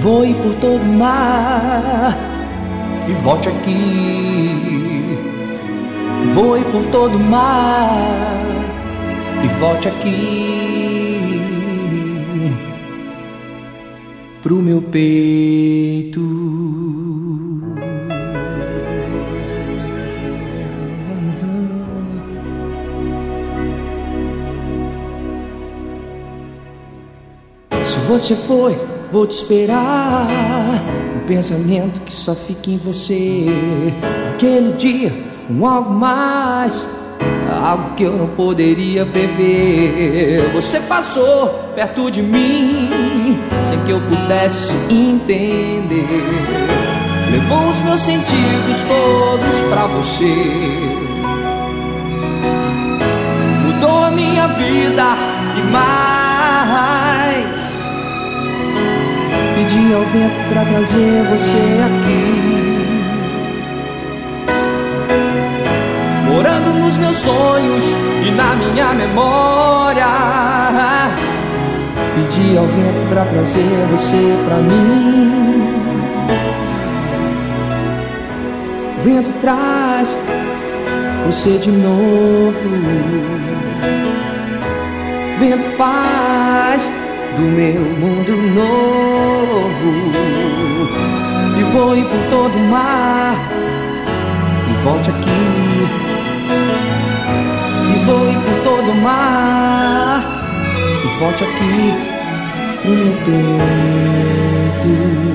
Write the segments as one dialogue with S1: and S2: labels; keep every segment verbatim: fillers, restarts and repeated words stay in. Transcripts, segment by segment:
S1: Voe por todo o mar e volte aqui. Voe por todo o mar e volte aqui pro meu peito. Se você foi, vou te esperar. Um pensamento que só fica em você. Aquele dia, um algo mais, algo que eu não poderia prever. Você passou perto de mim sem que eu pudesse entender. Levou os meus sentidos todos pra você. Mudou a minha vida e mais. Pedi ao vento pra trazer você aqui, morando nos meus sonhos e na minha memória. Pedi ao vento pra trazer você pra mim. O vento traz você de novo. O vento faz do meu mundo novo. E voe por todo o mar e volte aqui. E voe por todo o mar e volte aqui pro meu peito.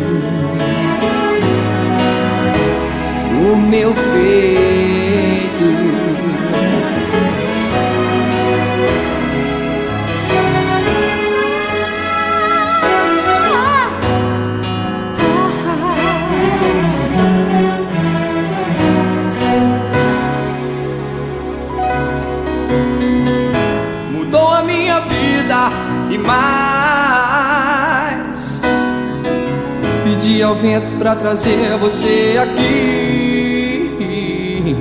S1: O meu peito. Mudou a minha vida e mais. Pedi ao vento pra trazer você aqui,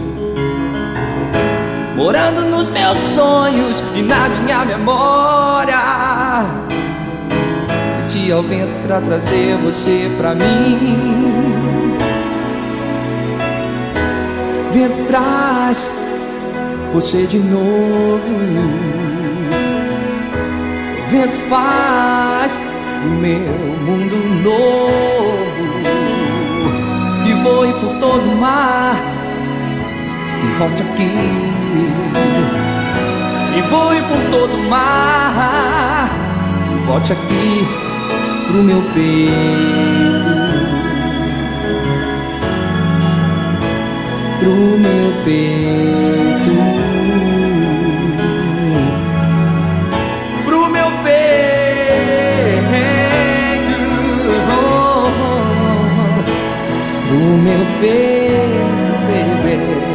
S1: morando nos meus sonhos e na minha memória. Pedi ao vento pra trazer você pra mim. Vento traz você de novo. O vento faz do meu mundo novo. E voe por todo o mar e volte aqui. E voe por todo o mar e volte aqui pro meu peito. Pro meu peito. Pro meu peito. Oh, oh, oh. Pro meu peito, baby.